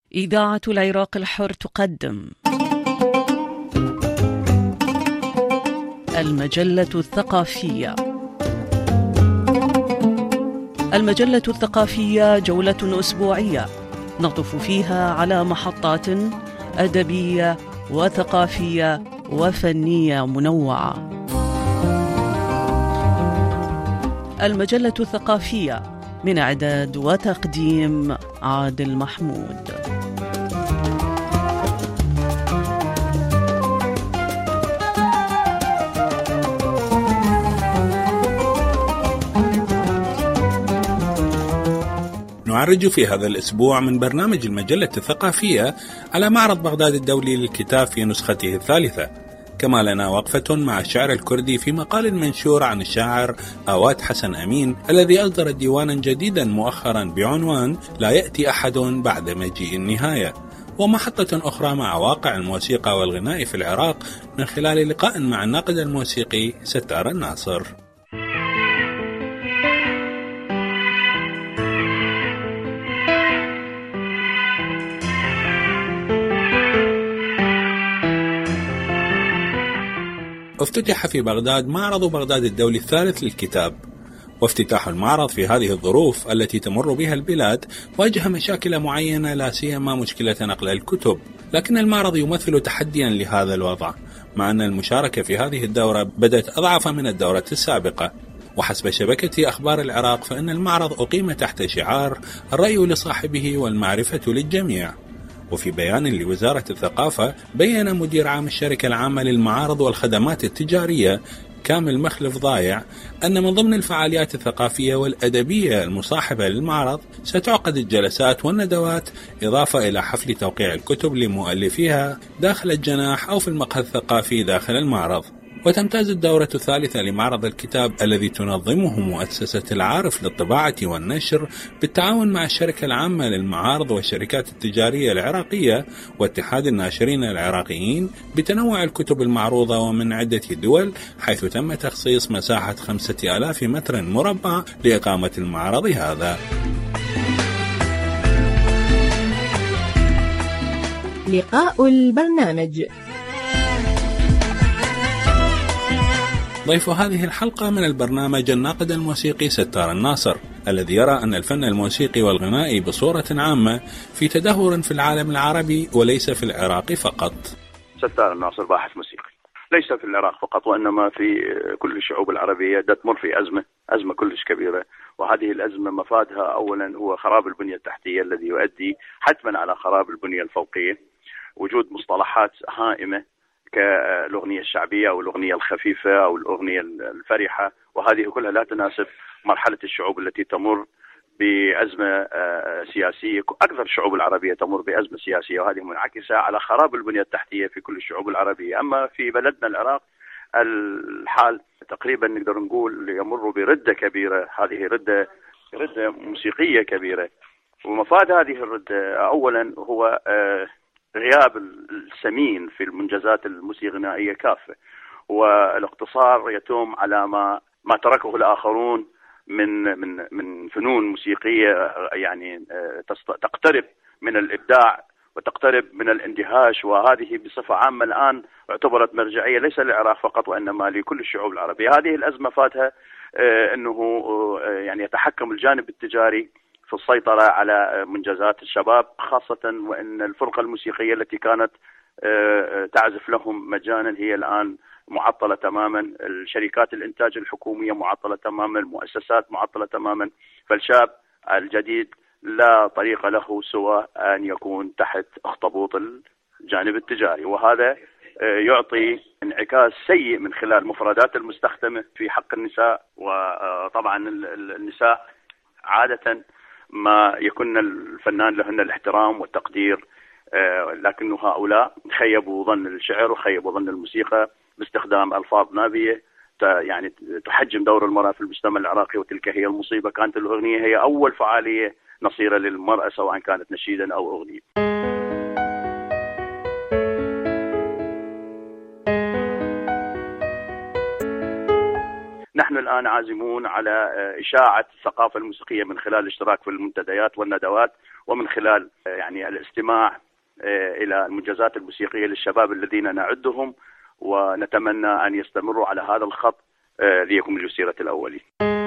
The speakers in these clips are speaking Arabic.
إذاعة العراق الحر تقدم المجلة الثقافية. المجلة الثقافية جولة أسبوعية نطف فيها على محطات أدبية وثقافية وفنية منوعة. المجلة الثقافية من إعداد وتقديم عادل محمود. نعرج في هذا الأسبوع من برنامج المجلة الثقافية على معرض بغداد الدولي للكتاب في نسخته الثالثة، كما لنا وقفة مع الشعر الكردي في مقال منشور عن الشاعر آوات حسن أمين الذي أصدر ديوانا جديدا مؤخرا بعنوان لا يأتي أحد بعد مجيء النهاية، ومحطة أخرى مع واقع الموسيقى والغناء في العراق من خلال لقاء مع الناقد الموسيقي ستار الناصر. افتتح في بغداد معرض بغداد الدولي الثالث للكتاب، وافتتاح المعرض في هذه الظروف التي تمر بها البلاد واجه مشاكل معينة، لا سيما مشكلة نقل الكتب، لكن المعرض يمثل تحديا لهذا الوضع، مع أن المشاركة في هذه الدورة بدت أضعف من الدورة السابقة. وحسب شبكة أخبار العراق فإن المعرض أقيم تحت شعار الرأي لصاحبه والمعرفة للجميع. وفي بيان لوزارة الثقافة بيّن مدير عام الشركة العامة للمعارض والخدمات التجارية كامل مخلف ضايع أن من ضمن الفعاليات الثقافية والأدبية المصاحبة للمعرض ستعقد الجلسات والندوات، إضافة إلى حفل توقيع الكتب لمؤلفيها داخل الجناح أو في المقهى الثقافي داخل المعرض. وتمتاز الدورة الثالثة لمعرض الكتاب الذي تنظمه مؤسسة العارف للطباعة والنشر بالتعاون مع الشركة العامة للمعارض والشركات التجارية العراقية واتحاد الناشرين العراقيين بتنوع الكتب المعروضة ومن عدة دول، حيث تم تخصيص مساحة 5000 متر مربع لإقامة المعرض هذا. لقاء البرنامج. ضيف هذه الحلقة من البرنامج الناقد الموسيقي ستار الناصر، الذي يرى أن الفن الموسيقي والغنائي بصورة عامة في تدهور في العالم العربي وليس في العراق فقط. ستار الناصر باحث موسيقي ليس في العراق فقط، وإنما في كل الشعوب العربية تمر في أزمة كلش كبيرة، وهذه الأزمة مفادها أولا هو خراب البنية التحتية الذي يؤدي حتما على خراب البنية الفوقية، وجود مصطلحات هائمة كالأغنية الشعبية أو الأغنية الخفيفة أو الأغنية الفرحة، وهذه كلها لا تناسب مرحلة الشعوب التي تمر بأزمة سياسية. أكثر الشعوب العربية تمر بأزمة سياسية، وهذه منعكسة على خراب البنية التحتية في كل الشعوب العربية. أما في بلدنا العراق الحال تقريبا نقدر نقول يمر بردة كبيرة، هذه ردة موسيقية كبيرة، ومفاد هذه الردة أولا هو غياب السمين في المنجزات الموسيقى الغنائية كافة، والاقتصار يتم على ما تركه الآخرون من فنون موسيقية يعني تقترب من الإبداع وتقترب من الاندهاش، وهذه بصفة عامة الآن اعتبرت مرجعية ليس للعراق فقط وإنما لكل الشعوب العربية. هذه الأزمة فاتها أنه يعني يتحكم الجانب التجاري في السيطرة على منجزات الشباب، خاصة وأن الفرقة الموسيقية التي كانت تعزف لهم مجانا هي الآن معطلة تماما، الشركات الإنتاج الحكومية معطلة تماما، المؤسسات معطلة تماما، فالشاب الجديد لا طريق له سوى أن يكون تحت اخطبوط الجانب التجاري، وهذا يعطي انعكاس سيء من خلال مفردات المستخدمة في حق النساء. وطبعا النساء عادة ما يكون الفنان لهن الاحترام والتقدير، لكن هؤلاء خيبوا ظن الشعر وخيبوا ظن الموسيقى باستخدام ألفاظ نابية يعني تحجم دور المرأة في المجتمع العراقي، وتلك هي المصيبة. كانت الأغنية هي أول فعالية نصيرة للمرأة سواء كانت نشيدا أو أغنية. نحن الآن عازمون على إشاعة الثقافة الموسيقية من خلال الاشتراك في المنتديات والندوات، ومن خلال يعني الاستماع إلى المنجزات الموسيقية للشباب الذين نعدهم، ونتمنى أن يستمروا على هذا الخط ليكملوا السيرة الأولين.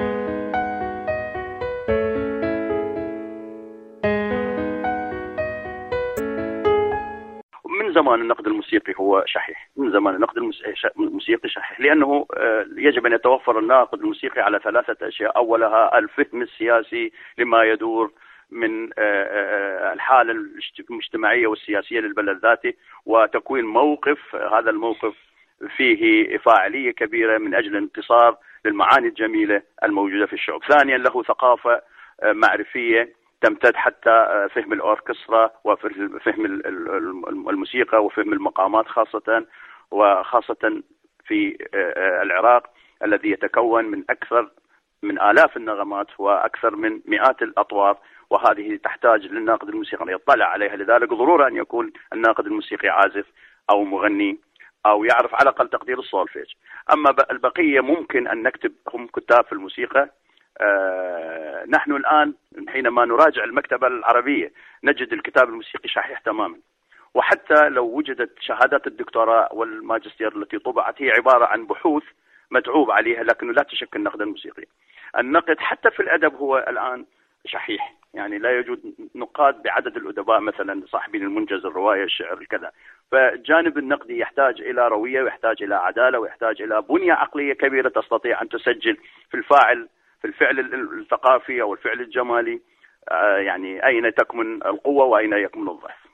من زمان النقد الموسيقي هو شحيح، من زمان النقد الموسيقي شحيح، لأنه يجب أن يتوفر الناقد الموسيقي على 3 أشياء. أولها الفهم السياسي لما يدور من الحالة المجتمعية والسياسية للبلد ذاته، وتكوين موقف، هذا الموقف فيه فاعلية كبيرة من أجل الانتصار للمعاني الجميلة الموجودة في الشعوب. ثانيا له ثقافة معرفية تمتد حتى فهم الأوركسترا وفهم الموسيقى وفهم المقامات، وخاصة في العراق الذي يتكون من أكثر من آلاف النغمات وأكثر من مئات الأطوار، وهذه تحتاج للناقد الموسيقي أن يطلع عليها. لذلك ضروري أن يكون الناقد الموسيقي عازف أو مغني أو يعرف على الأقل تقدير السولفيج. أما البقية ممكن أن نكتب، هم كتاب في الموسيقى. نحن الآن حينما نراجع المكتبة العربية نجد الكتاب الموسيقي شحيح تماما، وحتى لو وجدت شهادات الدكتوراه والماجستير التي طبعت هي عبارة عن بحوث متعوب عليها، لكنه لا تشكل النقد الموسيقي. النقد حتى في الأدب هو الآن شحيح، يعني لا يوجد نقاد بعدد الأدباء مثلا صاحبين المنجز، الرواية، الشعر، الكذا. فالجانب النقدي يحتاج إلى روية، ويحتاج إلى عدالة، ويحتاج إلى بنية عقلية كبيرة تستطيع أن تسجل في الفعل الثقافي أو الفعل الجمالي يعني أين تكمن القوة وأين يكمن الضعف.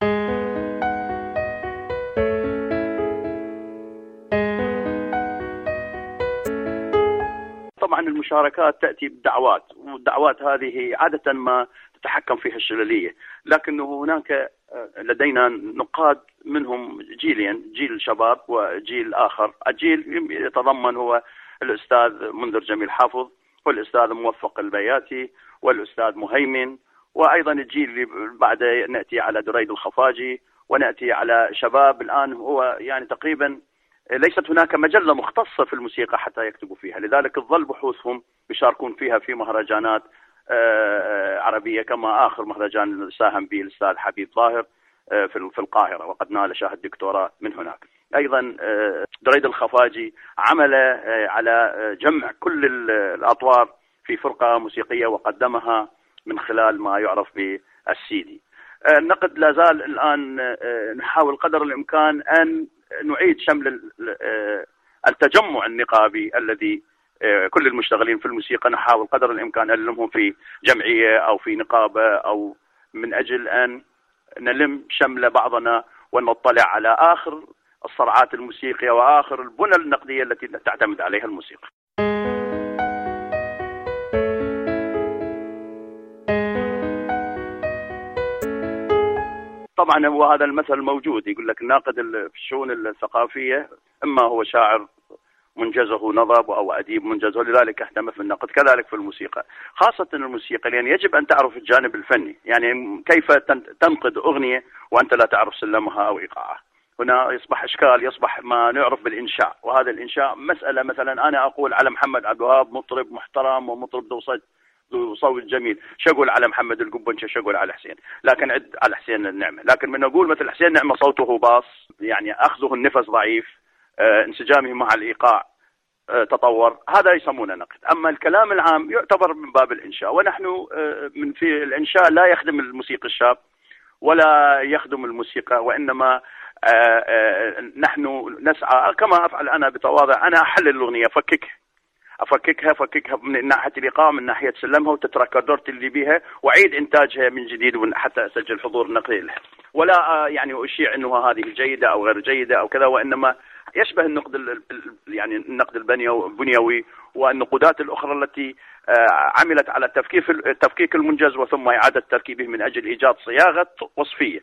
طبعا المشاركات تأتي بدعوات، والدعوات هذه عادة ما تتحكم فيها الشللية، لكنه هناك لدينا نقاد منهم جيلين، جيل شباب وجيل آخر. الجيل يتضمن هو الأستاذ منذر جميل حافظ، والأستاذ موفق البياتي، والأستاذ مهيمن، وأيضا الجيل اللي بعد نأتي على دريد الخفاجي، ونأتي على شباب الآن هو يعني تقريبا ليست هناك مجلة مختصة في الموسيقى حتى يكتبوا فيها، لذلك تظل بحوثهم يشاركون فيها في مهرجانات عربية، كما آخر مهرجان ساهم به الأستاذ حبيب ظاهر في القاهرة، وقد نال شهادة دكتوراه من هناك. أيضا دريد الخفاجي عمل على جمع كل الأطوار في فرقة موسيقية وقدمها من خلال ما يعرف بالسيدي. النقد لا زال الآن نحاول قدر الإمكان أن نعيد شمل التجمع النقابي الذي كل المشتغلين في الموسيقى نحاول قدر الإمكان أن نلمهم في جمعية أو في نقابة، أو من أجل أن نلم شمل بعضنا ونطلع على آخر الصرعات الموسيقية وآخر البنى النقدية التي تعتمد عليها الموسيقى. طبعا هو هذا المثل موجود، يقول لك الناقد في الشؤون الثقافية إما هو شاعر منجزه نضب أو أديب منجزه، لذلك اهتم في النقد. كذلك في الموسيقى، خاصة الموسيقى، لأن يجب أن تعرف الجانب الفني، يعني كيف تنقد أغنية وأنت لا تعرف سلمها أو إيقاعها. هنا يصبح إشكال، يصبح ما نعرف بالإنشاء، وهذا الإنشاء مسألة. مثلا أنا أقول على محمد عبد الوهاب مطرب محترم ومطرب ذو صوت جميل، شقول على محمد القبنشة، شقول على حسين، لكن عد على حسين النعمة. لكن من نقول مثل حسين النعمة صوته باص، يعني أخذه النفس ضعيف، انسجامه مع الإيقاع تطور، هذا يسمونه نقد. أما الكلام العام يعتبر من باب الإنشاء، ونحن من في الإنشاء لا يخدم الموسيقى الشاب ولا يخدم الموسيقى، وإنما نحن نسعى كما أفعل أنا بتواضع، أنا أحلل الأغنية، أفككها من ناحية الإيقاع، من ناحية سلمها وتتركدرت اللي بيها، وأعيد إنتاجها من جديد حتى أسجل حضور نقدي لها، ولا يعني أشيع أنه هذه جيدة أو غير جيدة أو كذا، وإنما يشبه النقد يعني النقد البنيوي والنقودات الأخرى التي عملت على تفكيك المنجز وثم إعادة تركيبه من أجل إيجاد صياغة وصفية.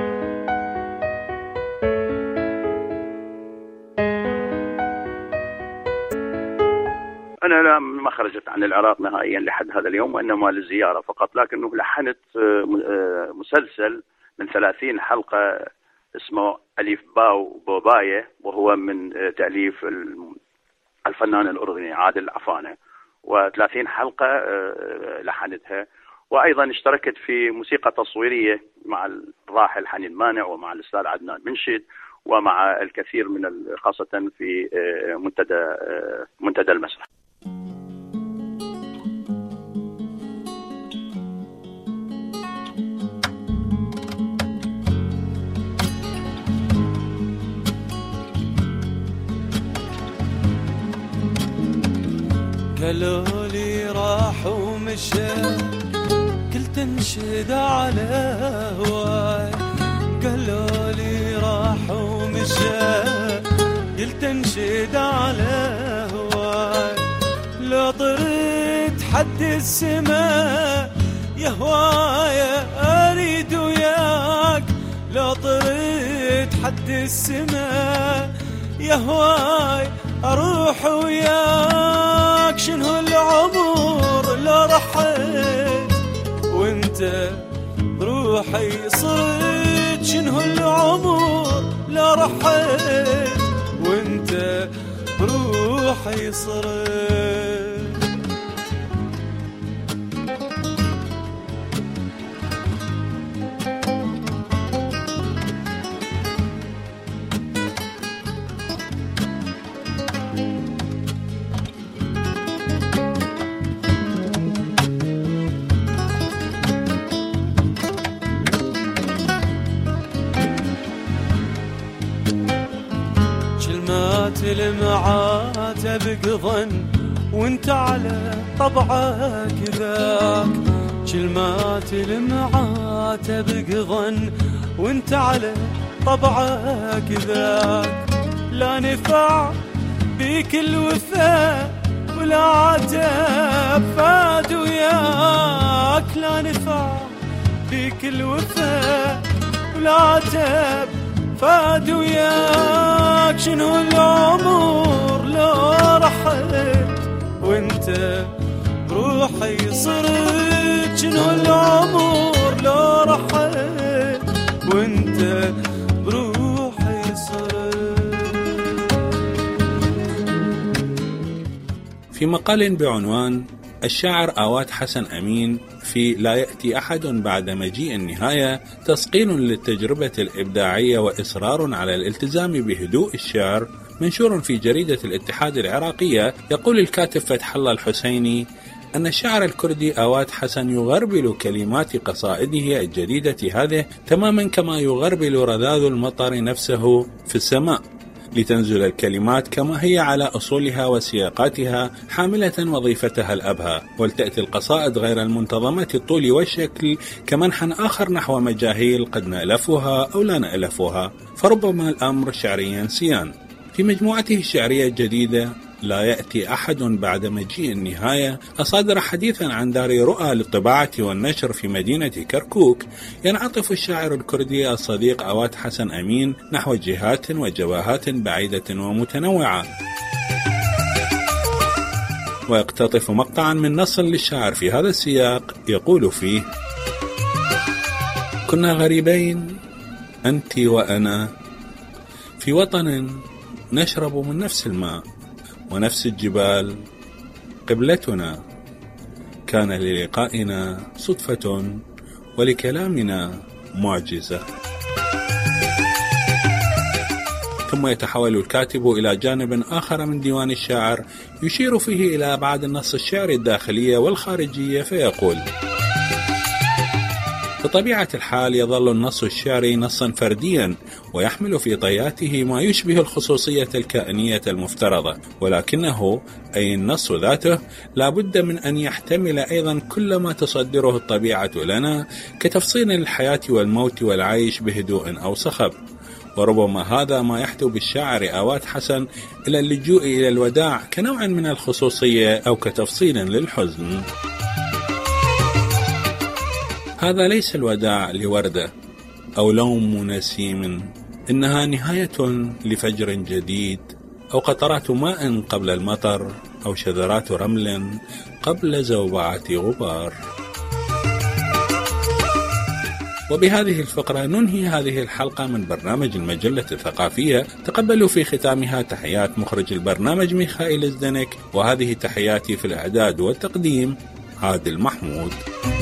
أنا ما خرجت عن العراق نهائيا لحد هذا اليوم، وإنما للزيارة فقط، لكنه لحنت مسلسل من 30 حلقة اسمه أليف باو بوباية، وهو من تأليف الفنان الأردني عادل عفانة، و30 حلقة لحنتها. وأيضا اشتركت في موسيقى تصويرية مع الراحل حنين مانع ومع الأستاذ عدنان منشد ومع الكثير من خاصة في منتدى المسرح. قالوا لي راح ومشى قلت انشد على هواي، قالوا لي راح ومشى قلت انشد على هواي، لو طرت حد السماء يا هواي اريد وياك، لو طرت حد السماء يا هواي اروح وياك، شنو العمر لو رحيت وانت روحي صرت، شنو العمر لو رحيت وانت روحي صرت. المعاتب قضن وانت على طبعك ذاك، كلمات المعاتب قضن وانت على طبعك ذاك، لا نفع بيك الوفاء ولا عتب فاد وياك، لا نفع بيك الوفاء ولا عتب فاد وياك، شنو العمر لو رحت وانت روحي صرت، شنو العمر لو رحت وانت بروحي صرت. في مقال بعنوان الشاعر آوات حسن أمين في لا يأتي أحد بعد مجيء النهاية تسقيل للتجربة الإبداعية وإصرار على الالتزام بهدوء الشعر، منشور في جريدة الاتحاد العراقية، يقول الكاتب فتح الله الحسيني أن الشاعر الكردي آوات حسن يغربل كلمات قصائده الجديدة هذه تماما كما يغربل رذاذ المطر نفسه في السماء، لتنزل الكلمات كما هي على أصولها وسياقاتها حاملة وظيفتها الأبهى، ولتأتي القصائد غير المنتظمة الطول والشكل كمنحى آخر نحو مجاهيل قد نألفها أو لا نألفها، فربما الأمر شعريا سيان. في مجموعته الشعرية الجديدة لا يأتي أحد بعد مجيء النهاية، أصادر حديثا عن دار رؤى للطباعة والنشر في مدينة كركوك، ينعطف الشاعر الكردي الصديق آوات حسن أمين نحو جهات وجبهات بعيدة ومتنوعة، ويقتطف مقطعا من نص للشاعر في هذا السياق يقول فيه: كنا غريبين أنت وأنا في وطن نشرب من نفس الماء ونفس الجبال قبلتنا، كان للقائنا صدفة ولكلامنا معجزة. ثم يتحول الكاتب إلى جانب آخر من ديوان الشاعر يشير فيه إلى بعض النص الشعري الداخلية والخارجية، فيقول: بطبيعة الحال يظل النص الشعري نصا فرديا ويحمل في طياته ما يشبه الخصوصية الكائنية المفترضة، ولكنه أي النص ذاته لا بد من أن يحتمل أيضا كل ما تصدره الطبيعة لنا كتفصيل الحياة والموت والعيش بهدوء أو صخب. وربما هذا ما يحدو بالشاعر آوات حسن إلى اللجوء إلى الوداع كنوع من الخصوصية أو كتفصيل للحزن. هذا ليس الوداع لوردة أو لوم نسيم، إنها نهاية لفجر جديد، أو قطرات ماء قبل المطر، أو شذرات رمل قبل زوبعة غبار. وبهذه الفقرة ننهي هذه الحلقة من برنامج المجلة الثقافية. تقبلوا في ختامها تحيات مخرج البرنامج ميخائيل الزدنك، وهذه تحياتي في الإعداد والتقديم عادل محمود.